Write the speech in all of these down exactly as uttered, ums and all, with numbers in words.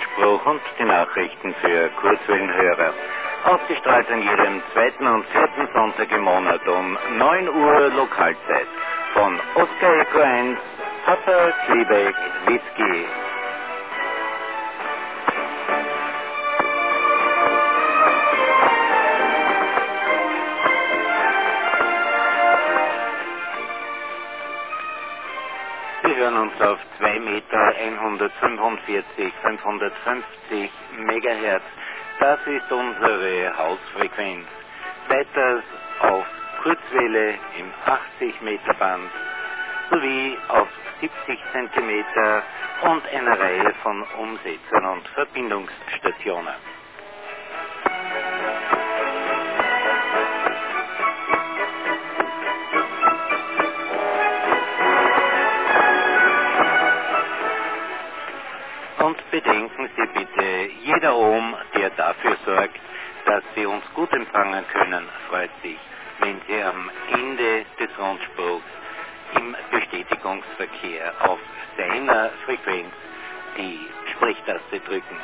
Rundspruch und die Nachrichten für Kurzwellenhörer. Ausgestrahlt an jedem zweiten und vierten Sonntag im Monat um neun Uhr Lokalzeit. Von Oscar Echo eins, Papa Klebeck, Whisky. Sie hören uns auf zwei Meter hundertfünfundvierzig, fünfhundertfünfzig Megahertz. Das ist unsere Hausfrequenz. Weiters auf Kurzwelle im achtzig Meter Band sowie auf siebzig Zentimeter und einer Reihe von Umsetzern und Verbindungsstationen. Und bedenken Sie bitte, jeder Ohm, der dafür sorgt, dass Sie uns gut empfangen können, freut sich, wenn Sie am Ende des Rundspruchs im Bestätigungsverkehr auf seiner Frequenz die Sprechtaste drücken.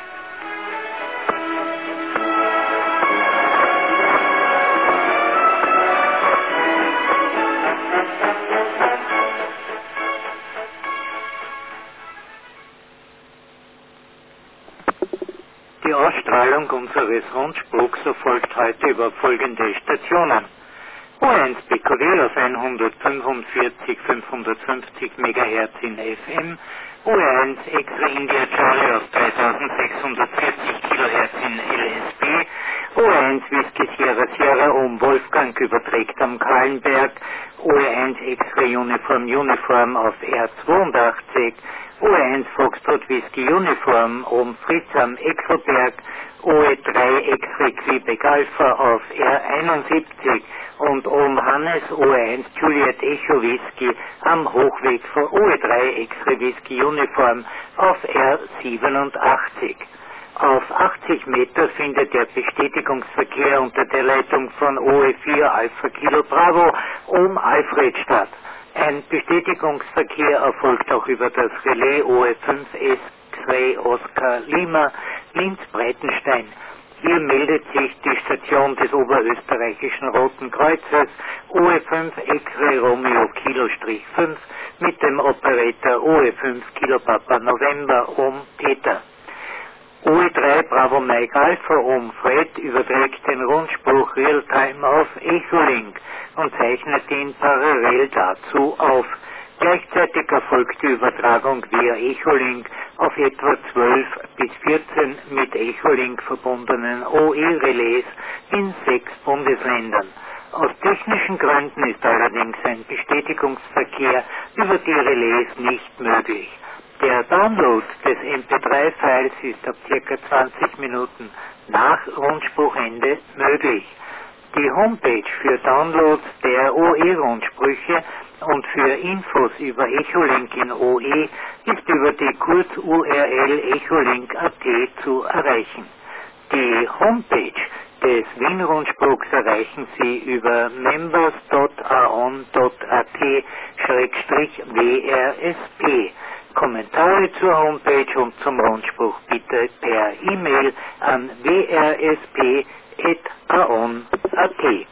Die Ausstrahlung unseres Rundspruchs erfolgt heute über folgende Stationen. O eins B K W auf hundertfünfundvierzig, fünfhundertfünfzig Megahertz in F M, O eins X-Ray India Charlie auf dreitausendsechshundertvierzig Kilohertz in L S B, O eins Whisky Sierra Sierra um Wolfgang überträgt am Kahlenberg, O eins X-Ray Uniform Uniform auf R zweiundachtzig, O eins Foxtrot Whisky Uniform um Fritz am Exelberg, O E drei X-Ray Quebec Alpha auf R einundsiebzig und um Hannes O eins Juliet Echo Whisky am Hochweg für O E drei X-Ray Whisky Uniform auf R siebenundachtzig. Auf achtzig Meter findet der Bestätigungsverkehr unter der Leitung von O E vier Alpha Kilo Bravo um Alfred statt. Ein Bestätigungsverkehr erfolgt auch über das Relais O E fünf X-Ray Oscar Lima Linz-Breitenstein. Hier meldet sich die Station des Oberösterreichischen Roten Kreuzes O E fünf X-Ray Romeo Kilo fünf mit dem Operator O E fünf Kilo Papa November um Peter. O E drei Bravo Mike Alpha um Fred überträgt den Rundspruch Realtime auf Echolink und zeichnet ihn parallel dazu auf. Gleichzeitig erfolgt die Übertragung via Echolink auf etwa zwölf bis vierzehn mit Echolink verbundenen O E-Relais in sechs Bundesländern. Aus technischen Gründen ist allerdings ein Bestätigungsverkehr über die Relais nicht möglich. Der Download des M P drei Files ist ab ca. zwanzig Minuten nach Rundspruchende möglich. Die Homepage für Downloads der O E-Rundsprüche und für Infos über Echolink in O E ist über die Kurz-U R L echolink punkt a t zu erreichen. Die Homepage des Wien-Rundspruchs erreichen Sie über members punkt aon punkt a t W R S P. Kommentare zur Homepage und zum Rundspruch bitte per E-Mail an w r s p at aon punkt a t.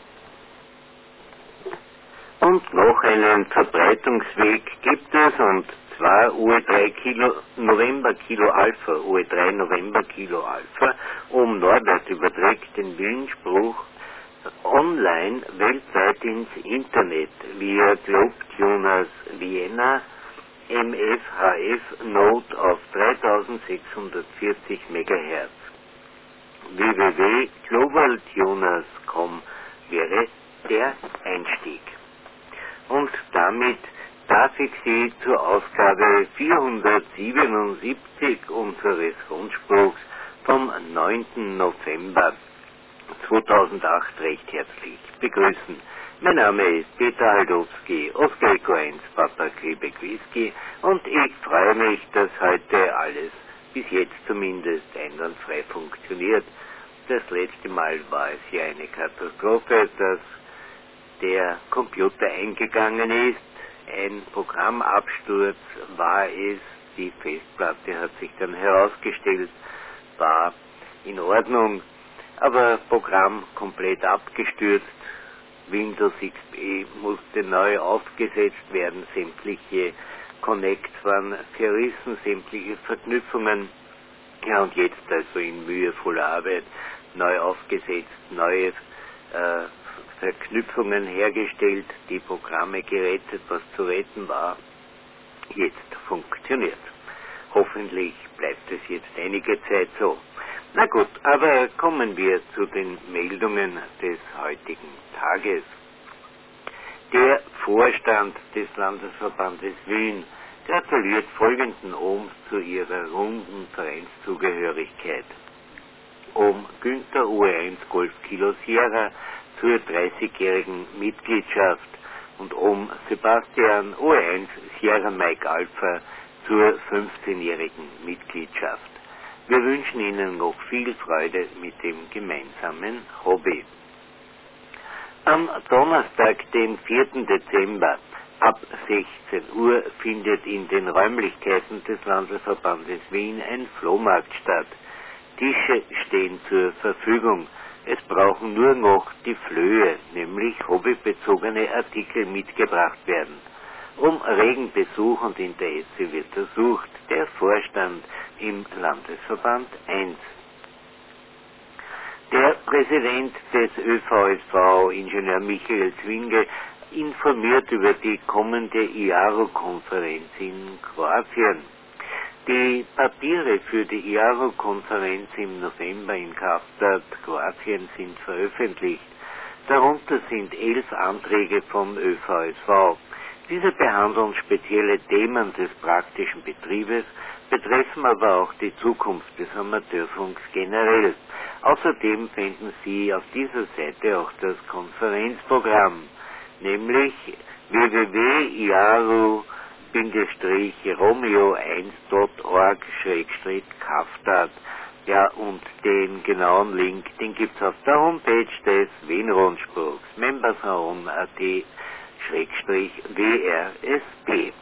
Und noch einen Verbreitungsweg gibt es, und zwar O E drei Kilo November Kilo Alpha, O E drei November Kilo Alpha um Norbert überträgt den Willenspruch online weltweit ins Internet via GlobeTuners Vienna M F H F Node auf dreitausendsechshundertvierzig Megahertz. w w w punkt globaltuners punkt com wäre der Einstieg. Und damit darf ich Sie zur Ausgabe vierhundertsiebenundsiebzig unseres Rundspruchs vom neunten November zweitausendacht recht herzlich begrüßen. Mein Name ist Peter Haldowski, Oscar Echo eins, Papa Klebeck Whisky, und ich freue mich, dass heute alles bis jetzt zumindest einwandfrei funktioniert. Das letzte Mal war es ja eine Katastrophe, dass der Computer eingegangen ist. Ein Programmabsturz war es, Die Festplatte hat sich dann herausgestellt, war in Ordnung, aber Programm komplett abgestürzt. Windows X P musste neu aufgesetzt werden, sämtliche Connect waren verrissen, sämtliche Verknüpfungen. Ja, und jetzt also in mühevoller Arbeit neu aufgesetzt, neue äh, Verknüpfungen hergestellt, die Programme gerettet, was zu retten war. Jetzt funktioniert. Hoffentlich bleibt es jetzt einige Zeit so. Na gut, aber kommen wir zu den Meldungen des heutigen Tages. Der Vorstand des Landesverbandes Wien gratuliert folgenden Ohms zu ihrer runden Vereinszugehörigkeit. Ohm Günther U E eins Golf Kilo Sierra zur dreißigjährigen Mitgliedschaft und Ohm Sebastian U E eins Sierra Mike Alpha zur fünfzehnjährigen Mitgliedschaft. Wir wünschen Ihnen noch viel Freude mit dem gemeinsamen Hobby. Am Donnerstag, den vierten Dezember, ab sechzehn Uhr findet in den Räumlichkeiten des Landesverbandes Wien ein Flohmarkt statt. Tische stehen zur Verfügung. Es brauchen nur noch die Flöhe, nämlich hobbybezogene Artikel, mitgebracht werden. Um regen Besuch und Interesse wird ersucht. Der Vorstand im Landesverband eins. Der Präsident des Ö V S V, Ingenieur Michael Zwinge, informiert über die kommende I A R O-Konferenz in Kroatien. Die Papiere für die I A R O-Konferenz im November in Kapstadt, Kroatien, sind veröffentlicht. Darunter sind elf Anträge vom Ö V S V. Diese behandeln spezielle Themen des praktischen Betriebes, betreffen aber auch die Zukunft des Amateurfunks generell. Außerdem finden Sie auf dieser Seite auch das Konferenzprogramm, nämlich w w w punkt i a r o Bindestrich romeo eins punkt org Schrägstrich Kapstadt. Ja, und den genauen Link, den gibt's auf der Homepage des Wien-Rundspruchs, membersraum punkt a t Schrägstrich W R S P.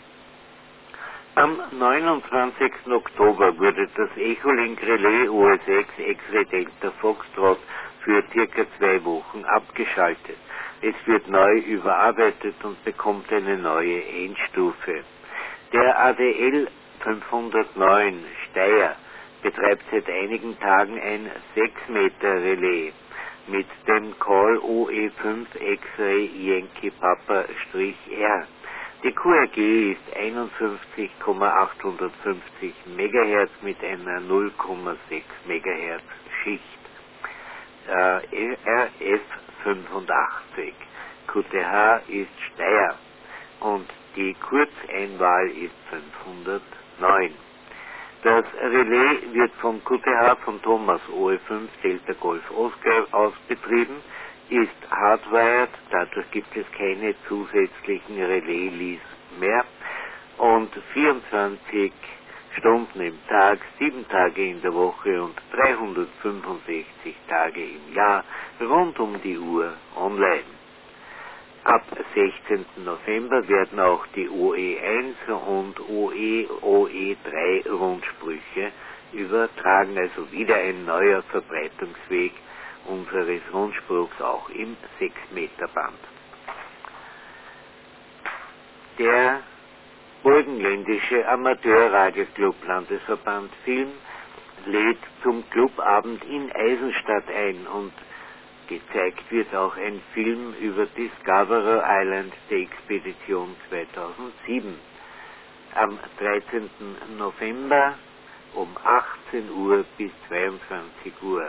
Am neunundzwanzigsten Oktober wurde das Echolink Relais U S sechs X-Ray Delta Foxtrot für circa zwei Wochen abgeschaltet. Es wird neu überarbeitet und bekommt eine neue Endstufe. Der A D L fünfhundertneun Steyr betreibt seit einigen Tagen ein sechs Meter Relais mit dem Call O E fünf X-Ray Yankee Papa-R. Die Q R G ist einundfünfzig Komma achthundertfünfzig Megahertz mit einer null Komma sechs Megahertz Schicht. Äh, R F fünfundachtzig. Q T H ist Steyr und die Kurzeinwahl ist fünfhundertneun. Das Relais wird vom Q T H von Thomas O E fünf Delta Golf Oscar aus betrieben, ist hardwired, dadurch gibt es keine zusätzlichen Relais-Leads mehr und vierundzwanzig Stunden im Tag, sieben Tage in der Woche und dreihundertfünfundsechzig Tage im Jahr rund um die Uhr online. Ab sechzehnten November werden auch die O E eins und O E O E drei Rundsprüche übertragen, also wieder ein neuer Verbreitungsweg unseres Rundspruchs auch im sechs Meter Band. Der Burgenländische Amateurradioclub Landesverband Film lädt zum Clubabend in Eisenstadt ein und gezeigt wird auch ein Film über Discoverer Island der Expedition zweitausendsieben. Am dreizehnten November um achtzehn Uhr bis zweiundzwanzig Uhr.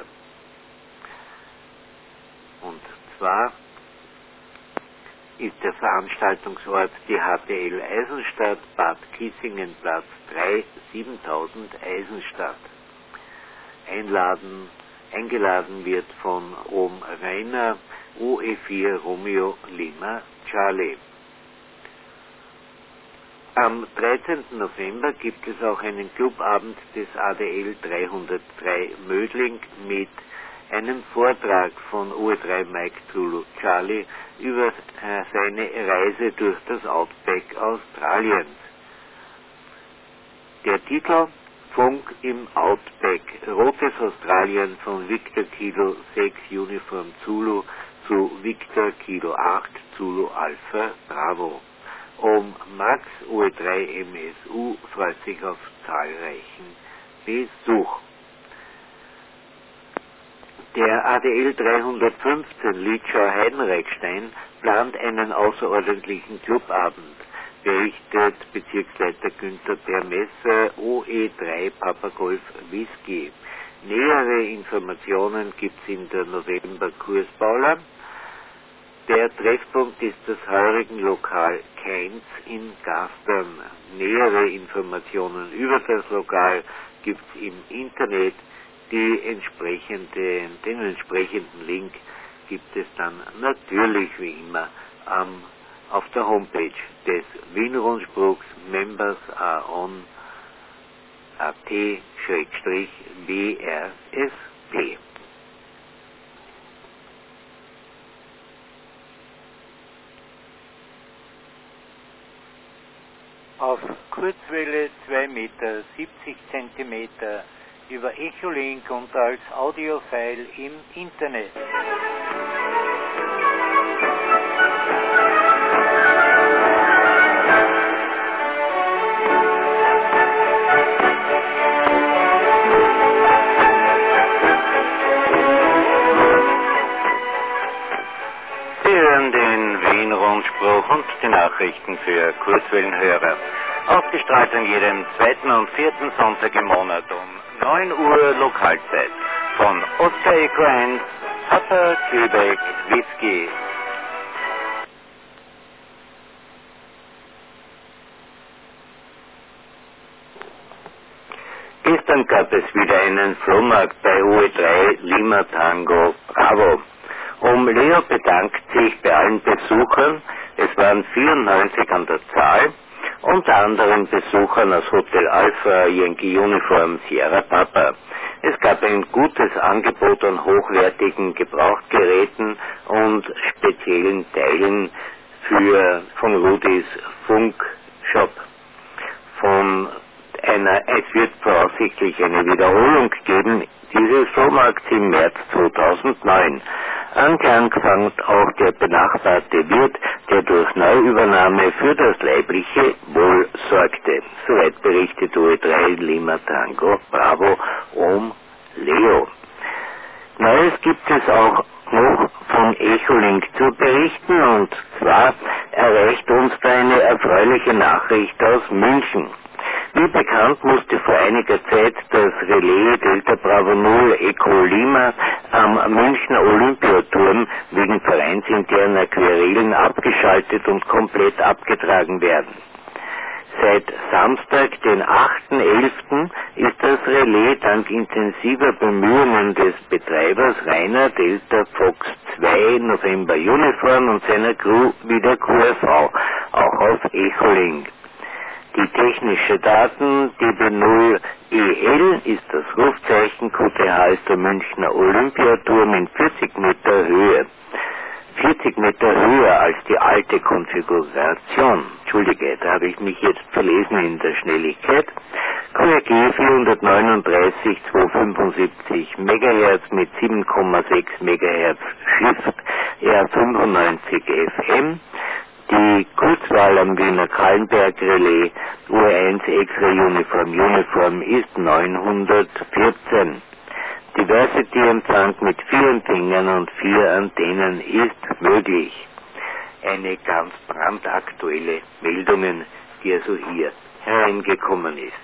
Und zwar ist der Veranstaltungsort die H T L Eisenstadt, Bad Kissingenplatz drei, siebentausend Eisenstadt. Einladen, eingeladen wird von Ohm Rainer, O E vier Romeo Lima Charlie. Am dreizehnten November gibt es auch einen Clubabend des A D L dreihundertdrei Mödling mit einem Vortrag von O E drei Mike Zulu Charlie über äh, seine Reise durch das Outback Australiens. Der Titel: Funk im Outback, Rotes Australien von Victor Kilo sechs Uniform Zulu zu Victor Kilo acht Zulu Alpha Bravo. Om Max O E drei M S U freut sich auf zahlreichen Besuch. Der A D L dreihundertfünfzehn Litschau-Heidenreichstein plant einen außerordentlichen Clubabend, berichtet Bezirksleiter Günther Bermesser, O E drei Papa Golf Whisky. Nähere Informationen gibt es in der November-Kurspaula. Der Treffpunkt ist das heurigen Lokal Keins in Gastern. Nähere Informationen über das Lokal gibt es im Internet. Die entsprechende, den entsprechenden Link gibt es dann natürlich wie immer ähm, auf der Homepage des Wien-Rundspruchs Members are on A T W R S P. Auf Kurzwelle zwei Meter siebzig Zentimeter über Echolink und als Audiofile im Internet. Sie hören den Wien-Rundspruch und die Nachrichten für Kurzwellenhörer. Ausgestrahlt an jedem zweiten und vierten Sonntag im Monat um neun Uhr Lokalzeit von Oscar Echo eins, Papa Quebec Whisky. Gestern gab es wieder einen Flohmarkt bei O E drei Lima Tango Bravo. Um Leo bedankt sich bei allen Besuchern, es waren vierundneunzig an der Zahl, unter anderem Besuchern aus Hotel Alpha, Yankee Uniform, Sierra Papa. Es gab ein gutes Angebot an hochwertigen Gebrauchtgeräten und speziellen Teilen für von Rudis Funkshop. Von einer, es wird voraussichtlich eine Wiederholung geben dieses Flohmarkts im März zweitausendneun. Anklang fand auch der benachbarte Wirt, der durch Neuübernahme für das leibliche Wohl sorgte. Soweit berichtet O E drei Lima Tango Bravo Om Leo. Neues gibt es auch noch von Echolink zu berichten, und zwar erreicht uns da eine erfreuliche Nachricht aus München. Wie bekannt musste vor einiger Zeit das Relais Delta Bravo null Echo Lima am Münchner Olympiaturm wegen vereinsinterner Querelen abgeschaltet und komplett abgetragen werden. Seit Samstag, den achten elften ist das Relais dank intensiver Bemühungen des Betreibers Rainer Delta Fox zwei November Uniform und seiner Crew wieder Q R V, auch auf Echolink. Die technische Daten, D B null E L ist das Rufzeichen, Q T H ist der Münchner Olympiaturm in vierzig Meter Höhe. vierzig Meter höher als die alte Konfiguration. Entschuldige, da habe ich mich jetzt verlesen in der Schnelligkeit. Q R G vierhundertneununddreißig zweihundertfünfundsiebzig Megahertz mit sieben Komma sechs Megahertz Shift R fünfundneunzig F M. Die Kurzwahl am Wiener Kallenberg Relais U eins X-Ray Uniform Uniform ist neunhundertvierzehn. Diversity-Empfang mit vier Empfängern und vier Antennen ist möglich. Eine ganz brandaktuelle Meldung, die also hier hereingekommen ist.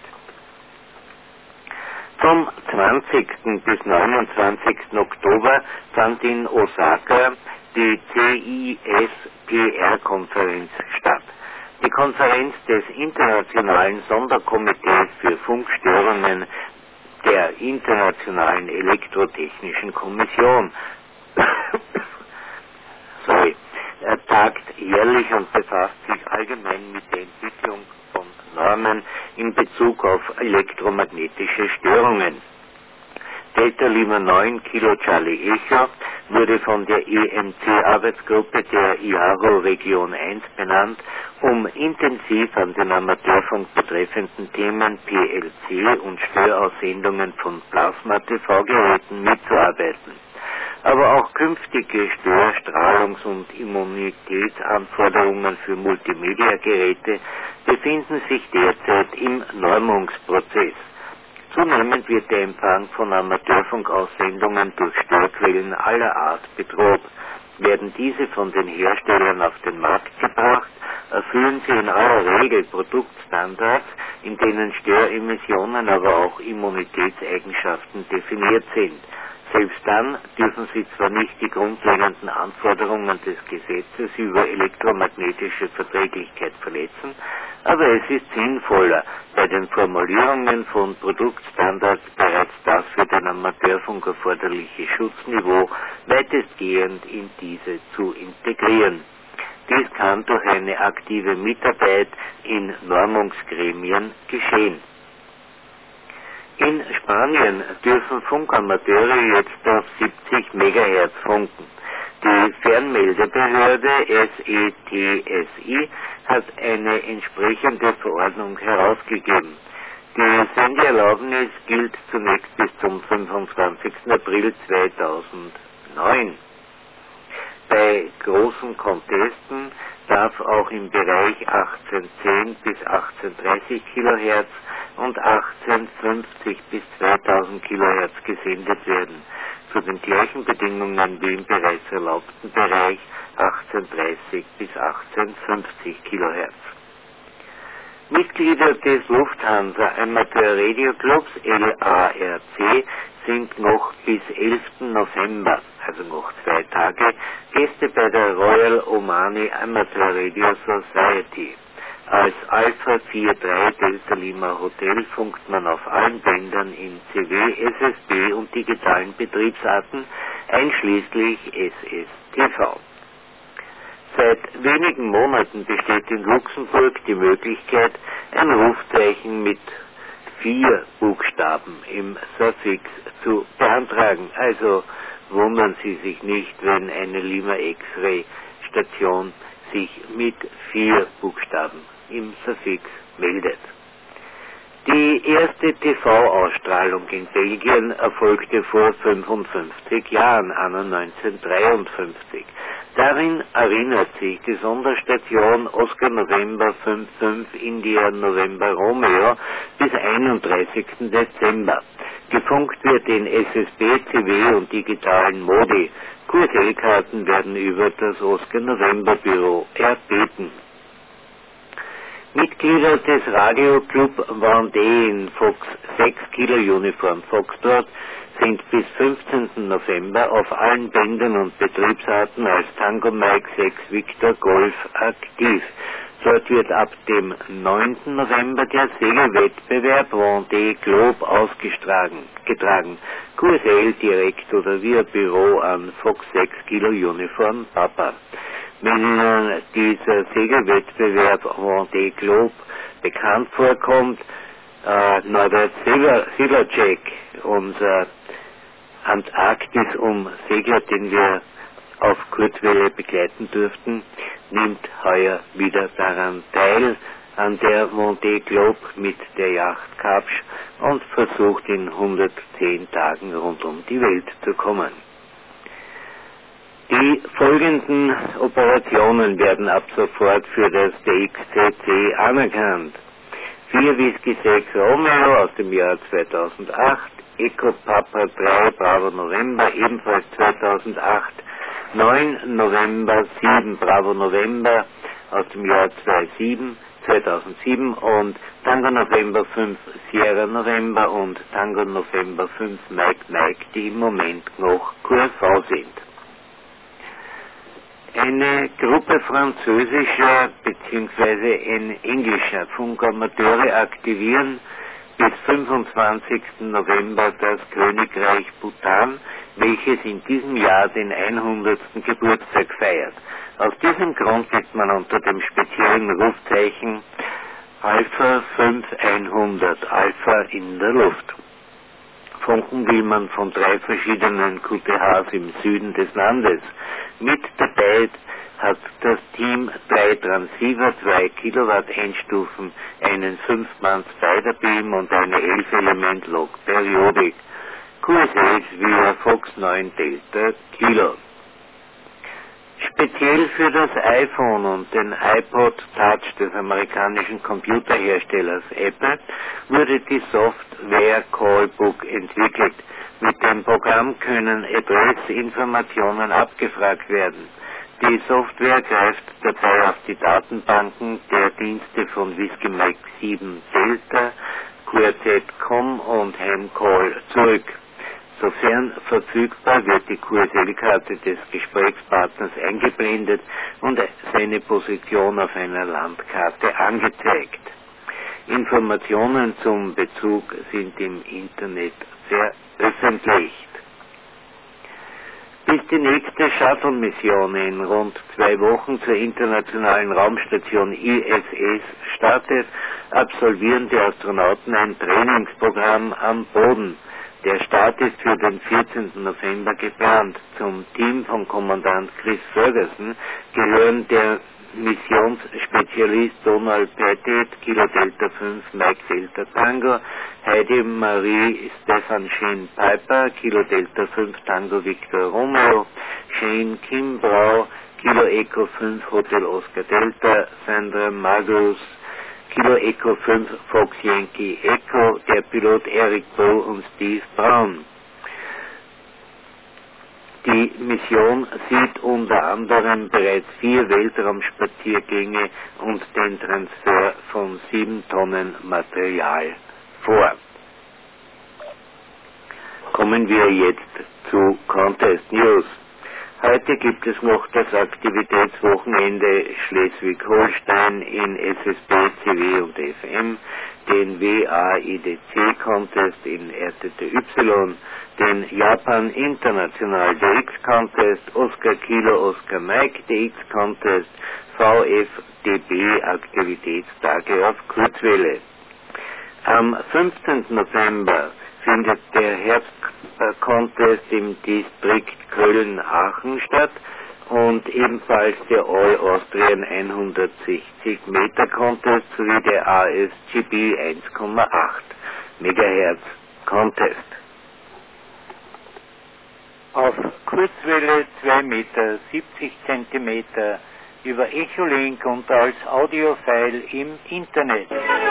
Vom zwanzigsten bis neunundzwanzigsten Oktober fand in Osaka die C I S P R-Konferenz statt. Die Konferenz des Internationalen Sonderkomitees für Funkstörungen der Internationalen Elektrotechnischen Kommission Sorry. Er tagt jährlich und befasst sich allgemein mit der Entwicklung von Normen in Bezug auf elektromagnetische Störungen. Delta Lima neun Kilo Charlie Echo wurde von der E M C-Arbeitsgruppe der I A R O Region eins benannt, um intensiv an den Amateurfunk betreffenden Themen P L C und Störaussendungen von Plasma-T V-Geräten mitzuarbeiten. Aber auch künftige Stör-, Strahlungs- und Immunitätsanforderungen für Multimedia-Geräte befinden sich derzeit im Normungsprozess. Zunehmend wird der Empfang von Amateurfunkaussendungen durch Störquellen aller Art bedroht. Werden diese von den Herstellern auf den Markt gebracht, erfüllen sie in aller Regel Produktstandards, in denen Störemissionen, aber auch Immunitätseigenschaften definiert sind. Selbst dann dürfen sie zwar nicht die grundlegenden Anforderungen des Gesetzes über elektromagnetische Verträglichkeit verletzen, aber es ist sinnvoller, bei den Formulierungen von Produktstandards bereits das für den Amateurfunk erforderliche Schutzniveau weitestgehend in diese zu integrieren. Dies kann durch eine aktive Mitarbeit in Normungsgremien geschehen. In Spanien dürfen Funkamateure jetzt auf siebzig Megahertz funken. Die Fernmeldebehörde S E T S I hat eine entsprechende Verordnung herausgegeben. Die Sendeerlaubnis gilt zunächst bis zum fünfundzwanzigsten April zweitausendneun. Bei großen Contesten darf auch im Bereich achtzehnhundertzehn bis achtzehnhundertdreißig Kilohertz und achtzehnhundertfünfzig bis zweitausend Kilohertz gesendet werden, zu den gleichen Bedingungen wie im bereits erlaubten Bereich achtzehnhundertdreißig bis achtzehnhundertfünfzig Kilohertz. Mitglieder des Lufthansa Amateur Radio Clubs L A R C sind noch bis elften November, also noch zwei Tage, Gäste bei der Royal Omani Amateur Radio Society. Als Alpha vier drei Delta Lima Hotel funkt man auf allen Bändern in C W, S S B und digitalen Betriebsarten, einschließlich S S T V. Seit wenigen Monaten besteht in Luxemburg die Möglichkeit, ein Rufzeichen mit vier Buchstaben im Suffix zu beantragen. Also wundern Sie sich nicht, wenn eine Lima X-Ray Station sich mit vier Buchstaben im Suffix meldet. Die erste T V-Ausstrahlung in Belgien erfolgte vor fünfundfünfzig Jahren, anno neunzehnhundertdreiundfünfzig. Darin erinnert sich die Sonderstation Oscar November fünf fünf India November Romeo bis einunddreißigsten Dezember. Gefunkt wird in S S B, C W und digitalen Modi. Q S L-Karten werden über das Oscar November Büro erbeten. Mitglieder des Radioclub Vendée in Fox sechs Kilo Uniform Foxtrot sind bis fünfzehnten November auf allen Bändern und Betriebsarten als Tango Mike sechs Victor Golf aktiv. Dort wird ab dem neunten November der Segelwettbewerb Vendée Globe ausgetragen. Getragen. Q S L direkt oder via Büro an Fox sechs Kilo Uniform Papa. Wenn Ihnen dieser Segelwettbewerb Vendée Globe bekannt vorkommt, äh, Norbert Silacek, unser Antarktis-Umsegler, den wir auf Kurzwelle begleiten durften, nimmt heuer wieder daran teil, an der Vendée Globe mit der Yacht Kapsch und versucht in hundertzehn Tagen rund um die Welt zu kommen. Die folgenden Operationen werden ab sofort für das D X C C anerkannt. vier Whisky sechs Romeo aus dem Jahr zweitausendacht, Eco Papa drei Bravo November ebenfalls zweitausendacht, neun November sieben Bravo November aus dem Jahr zweitausendsieben und Tango November fünf Sierra November und Tango November fünf Mike Mike, die im Moment noch Q R V sind. Eine Gruppe französischer bzw. englischer Funkamateure aktivieren bis fünfundzwanzigsten November das Königreich Bhutan, welches in diesem Jahr den hundertsten Geburtstag feiert. Aus diesem Grund wird man unter dem speziellen Rufzeichen Alpha fünf hundert, Alpha in der Luft. Funken will man von drei verschiedenen Q T Hs im Süden des Landes. Mit dabei hat das Team drei Transceiver, zwei Kilowatt Endstufen, einen fünf Mann Spider-Beam und eine elf Element Log-Periodik. Q S Ls via Fox neun Delta Kilo. Speziell für das iPhone und den iPod Touch des amerikanischen Computerherstellers Apple wurde die Software Callbook entwickelt. Mit dem Programm können Adressinformationen abgefragt werden. Die Software greift dabei auf die Datenbanken der Dienste von Whiskey Mike sieben Delta, Quartet Punkt com und Hamcall zurück. Sofern verfügbar wird die Q S L-Karte des Gesprächspartners eingeblendet und seine Position auf einer Landkarte angezeigt. Informationen zum Bezug sind im Internet veröffentlicht. Bis die nächste Shuttle-Mission in rund zwei Wochen zur internationalen Raumstation I S S startet, absolvieren die Astronauten ein Trainingsprogramm am Boden. Der Start ist für den vierzehnten November geplant. Zum Team von Kommandant Chris Ferguson gehören der Missionsspezialist Donald Pettit, Kilo Delta fünf, Mike Delta Tango, Heidi Marie Stefan Shane Piper, Kilo Delta fünf Tango Victor Romeo, Shane Kim Brau, Kilo Echo fünf Hotel Oscar Delta, Sandra Magus, Kilo Echo fünf Fox Yankee Echo, der Pilot Eric Bow und Steve Brown. Die Mission sieht unter anderem bereits vier Weltraumspaziergänge und den Transfer von sieben Tonnen Material vor. Kommen wir jetzt zu Contest News. Heute gibt es noch das Aktivitätswochenende Schleswig-Holstein in S S B, C W und F M, den W A I D C-Contest in R T T Y, den Japan International D X-Contest, Oscar Kilo Oscar Mike D X-Contest, V F D B-Aktivitätstage auf Kurzwelle. Am fünfzehnten November findet der Herbst-Contest im Distrikt Köln-Aachen statt und ebenfalls der All-Austrian hundertsechzig Meter Contest sowie der A S G B eins Komma acht Megahertz Contest. Auf Kurzwelle zwei Meter siebzig Zentimeter über Echolink und als Audiofile im Internet.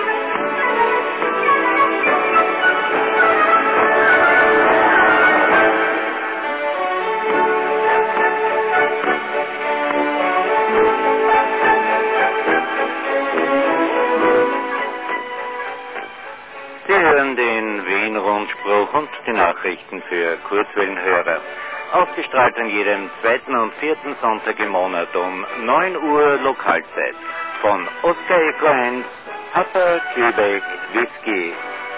Sie hören den Wien-Rundspruch und die Nachrichten für Kurzwellenhörer. Ausgestrahlt an jedem zweiten und vierten Sonntag im Monat um neun Uhr Lokalzeit. Von Oscar Echo eins, Papa Quebec Whisky.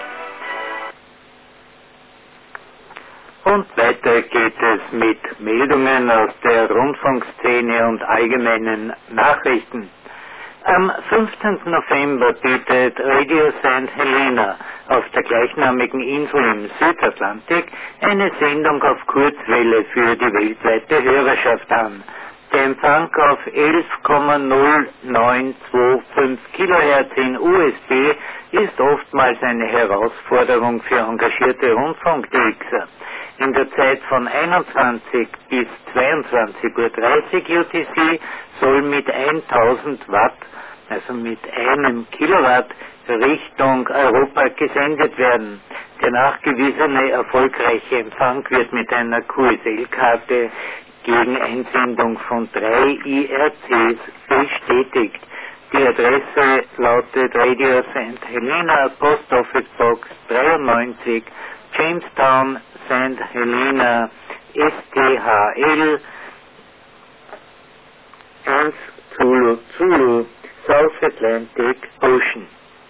Und weiter geht es mit Meldungen aus der Rundfunkszene und allgemeinen Nachrichten. Am fünfzehnten November bietet Radio Saint Helena auf der gleichnamigen Insel im Südatlantik eine Sendung auf Kurzwelle für die weltweite Hörerschaft an. Der Empfang auf elf Komma null neun zwei fünf Kilohertz in U S B ist oftmals eine Herausforderung für engagierte Rundfunkdixer. In der Zeit von einundzwanzig bis zweiundzwanzig Uhr dreißig U T C soll mit tausend Watt, also mit einem Kilowatt, Richtung Europa gesendet werden. Der nachgewiesene erfolgreiche Empfang wird mit einer Q S L-Karte gegen Einsendung von drei I R Cs bestätigt. Die Adresse lautet Radio Saint Helena, Post Office Box dreiundneunzig, Jamestown, Saint Helena, S T H L eins Zulu Zulu, South Atlantic Ocean.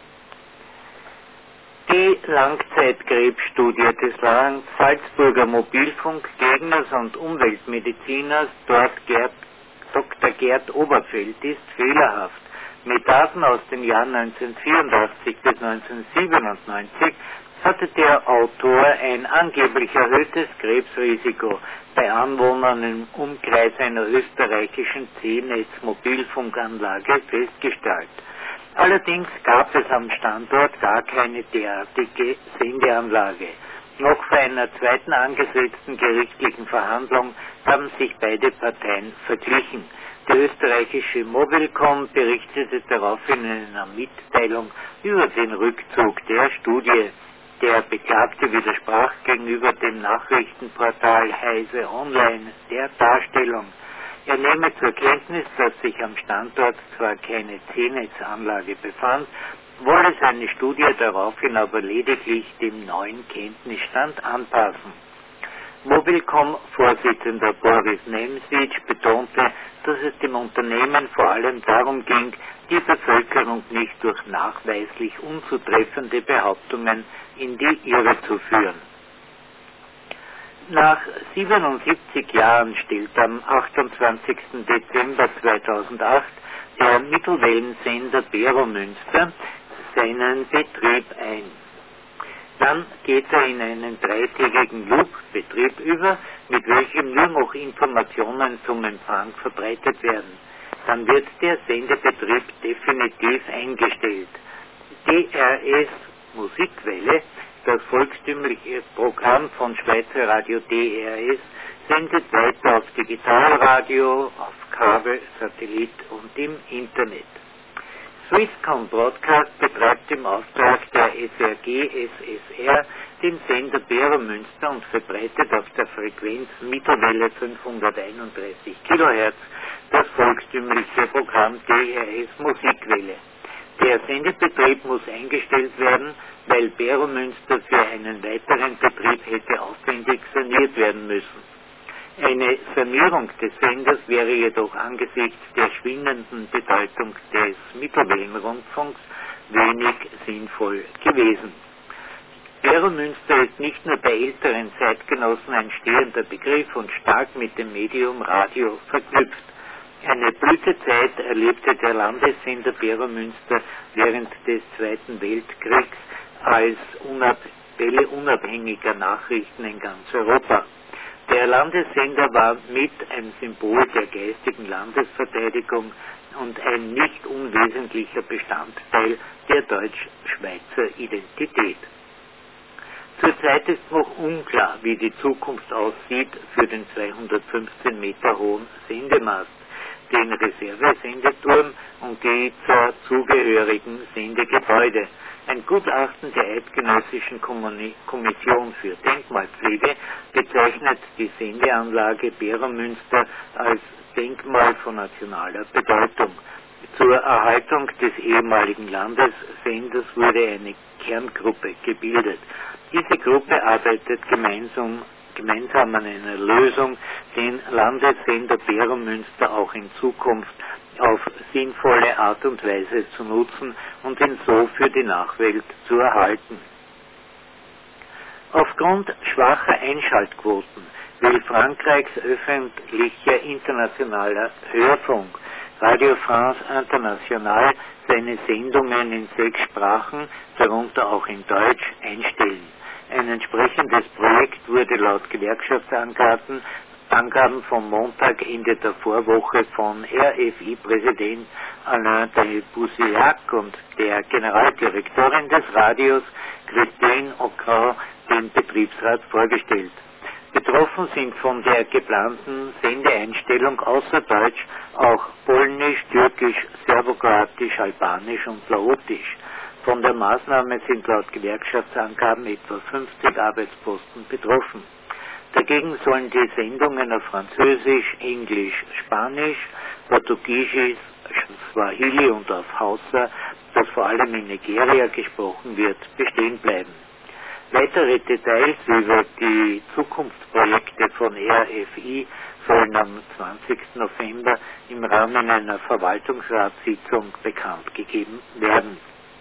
Die Langzeitkrebsstudie des Salzburger Mobilfunkgegners und Umweltmediziners dort Gerd, Doktor Gerd Oberfeld ist fehlerhaft. Mit Daten aus den Jahren neunzehnhundertvierundachtzig bis neunzehnhundertsiebenundneunzig hatte der Autor ein angeblich erhöhtes Krebsrisiko bei Anwohnern im Umkreis einer österreichischen C-Netz-Mobilfunkanlage festgestellt. Allerdings gab es am Standort gar keine derartige Sendeanlage. Noch vor einer zweiten angesetzten gerichtlichen Verhandlung haben sich beide Parteien verglichen. Die österreichische Mobilcom berichtete daraufhin in einer Mitteilung über den Rückzug der Studie. Der Beklagte widersprach gegenüber dem Nachrichtenportal Heise Online der Darstellung. Er nehme zur Kenntnis, dass sich am Standort zwar keine C-Netz-Anlage befand, wolle seine Studie daraufhin aber lediglich dem neuen Kenntnisstand anpassen. Mobilcom-Vorsitzender Boris Nemsitsch betonte, dass es dem Unternehmen vor allem darum ging, die Bevölkerung nicht durch nachweislich unzutreffende Behauptungen in die Irre zu führen. Nach siebenundsiebzig Jahren stellt am achtundzwanzigsten Dezember zweitausendacht der Mittelwellensender Beromünster seinen Betrieb ein. Dann geht er in einen dreitägigen Loop-Betrieb über, mit welchem nur noch Informationen zum Empfang verbreitet werden. Dann wird der Sendebetrieb definitiv eingestellt. D R S Musikwelle, das volkstümliche Programm von Schweizer Radio D R S, sendet weiter auf Digitalradio, auf Kabel, Satellit und im Internet. Swisscom Broadcast betreibt im Auftrag der S R G S S R den Sender Beromünster und verbreitet auf der Frequenz Mittelwelle fünfhunderteinunddreißig Kilohertz das volkstümliche Programm D R S Musikwelle. Der Sendebetrieb muss eingestellt werden, weil Beromünster für einen weiteren Betrieb hätte aufwendig saniert werden müssen. Eine Sanierung des Senders wäre jedoch angesichts der schwindenden Bedeutung des Mittelwellenrundfunks wenig sinnvoll gewesen. Beromünster ist nicht nur bei älteren Zeitgenossen ein stehender Begriff und stark mit dem Medium Radio verknüpft. Eine Blütezeit erlebte der Landessender Beromünster während des Zweiten Weltkriegs als unab- Quelle unabhängiger Nachrichten in ganz Europa. Der Landessender war mit ein Symbol der geistigen Landesverteidigung und ein nicht unwesentlicher Bestandteil der deutsch-schweizer Identität. Zurzeit ist noch unklar, wie die Zukunft aussieht für den zweihundertfünfzehn Meter hohen Sendemast, den Reservesendeturm und die zur zugehörigen Sendegebäude. Ein Gutachten der Eidgenössischen Kommission für Denkmalpflege bezeichnet die Sendeanlage Beromünster als Denkmal von nationaler Bedeutung. Zur Erhaltung des ehemaligen Landessenders wurde eine Kerngruppe gebildet. Diese Gruppe arbeitet gemeinsam, gemeinsam an einer Lösung, den Landessender Beromünster auch in Zukunft auf sinnvolle Art und Weise zu nutzen und ihn so für die Nachwelt zu erhalten. Aufgrund schwacher Einschaltquoten will Frankreichs öffentlicher internationaler Hörfunk Radio France International seine Sendungen in sechs Sprachen, darunter auch in Deutsch, einstellen. Ein entsprechendes Projekt wurde laut Gewerkschaftsangaben Angaben vom Montag Ende der Vorwoche von R F I-Präsident Alain de Boussillac und der Generaldirektorin des Radios Christine Ocran dem Betriebsrat vorgestellt. Betroffen sind von der geplanten Sendeeinstellung außer Deutsch auch Polnisch, Türkisch, Serbokroatisch, Albanisch und Laotisch. Von der Maßnahme sind laut Gewerkschaftsangaben etwa fünfzig Arbeitsposten betroffen. Dagegen sollen die Sendungen auf Französisch, Englisch, Spanisch, Portugiesisch, Swahili und auf Hausa, das vor allem in Nigeria gesprochen wird, bestehen bleiben. Weitere Details über die Zukunftsprojekte von R F I sollen am zwanzigsten November im Rahmen einer Verwaltungsratssitzung bekannt gegeben werden.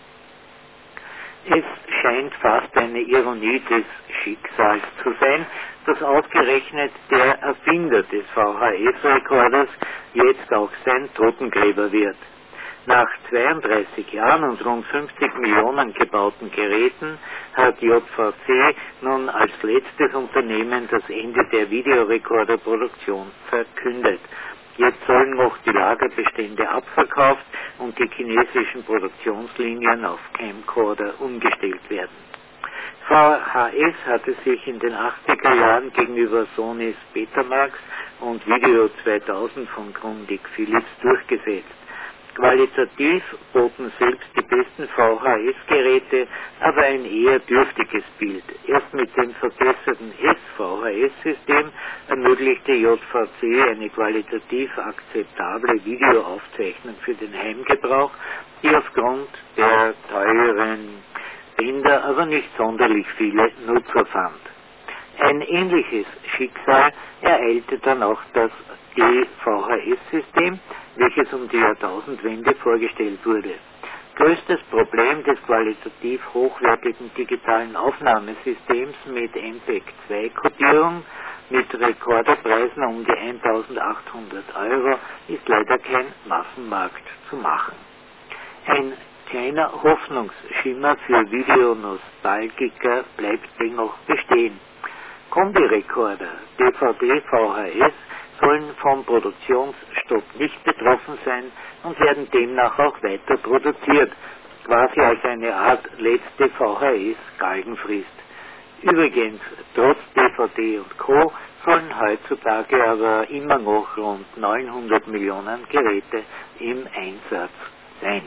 Es scheint fast eine Ironie des Schicksals zu sein, dass ausgerechnet der Erfinder des V H F-Rekorders jetzt auch sein Totengräber wird. Nach zweiunddreißig Jahren und rund fünfzig Millionen gebauten Geräten hat J V C nun als letztes Unternehmen das Ende der Videorekorderproduktion verkündet. Jetzt sollen noch die Lagerbestände abverkauft und die chinesischen Produktionslinien auf Camcorder umgestellt werden. V H S hatte sich in den achtziger Jahren gegenüber Sonys Betamax und Video zweitausend von Grundig Philips durchgesetzt. Qualitativ boten selbst die besten V H S-Geräte aber ein eher dürftiges Bild. Erst mit dem verbesserten S V H S-System ermöglichte J V C eine qualitativ akzeptable Videoaufzeichnung für den Heimgebrauch, die aufgrund der teuren Bänder aber nicht sonderlich viele Nutzer fand. Ein ähnliches Schicksal ereilte dann auch das D V H S-System, welches um die Jahrtausendwende vorgestellt wurde. Größtes Problem des qualitativ hochwertigen digitalen Aufnahmesystems mit M P E G zwei Kodierung mit Rekorderpreisen um die eintausendachthundert Euro ist leider kein Massenmarkt zu machen. Ein kleiner Hoffnungsschimmer für Videonostalgiker bleibt dennoch bestehen. Kombirekorder, D V D, V H S sollen vom Produktionsstopp nicht betroffen sein und werden demnach auch weiter produziert, quasi als eine Art letzte V H S-Galgenfrist. Übrigens, trotz D V D und Co. sollen heutzutage aber immer noch rund neunhundert Millionen Geräte im Einsatz sein.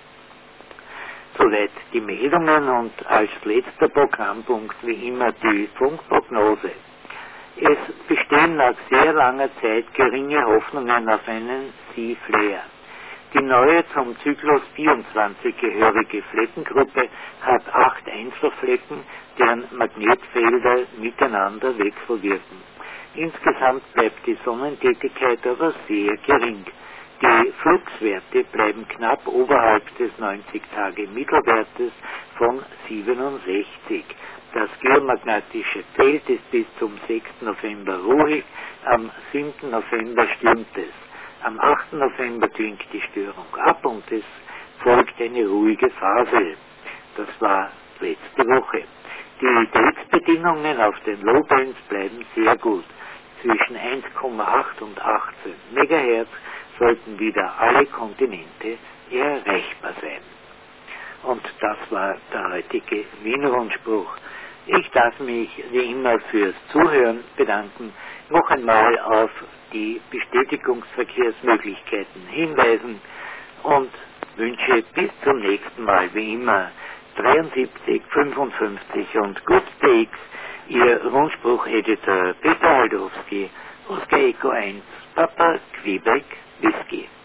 Soweit die Meldungen und als letzter Programmpunkt wie immer die Funkprognose. Es bestehen nach sehr langer Zeit geringe Hoffnungen auf einen Sea-Flare. Die neue zum Zyklus vierundzwanzig gehörige Fleckengruppe hat acht Einzelflecken, deren Magnetfelder miteinander wechselwirken. Insgesamt bleibt die Sonnentätigkeit aber sehr gering. Die Fluxwerte bleiben knapp oberhalb des neunzig-Tage-Mittelwertes von siebenundsechzig. Das geomagnetische Feld ist bis zum sechsten November ruhig, am siebten November stürmt es. Am achten November klingt die Störung ab und es folgt eine ruhige Phase. Das war letzte Woche. Die Drehbedingungen auf den Lowbands bleiben sehr gut. Zwischen eins Komma acht und achtzehn Megahertz sollten wieder alle Kontinente erreichbar sein. Und das war der heutige Wien-Rundspruch. Ich darf mich wie immer fürs Zuhören bedanken, noch einmal auf die Bestätigungsverkehrsmöglichkeiten hinweisen und wünsche bis zum nächsten Mal wie immer dreiundsiebzig fünfundfünfzig und Good Takes, Ihr Rundspruch-Editor Peter Haldowski, Oscar Echo eins, Papa Quebec Whisky.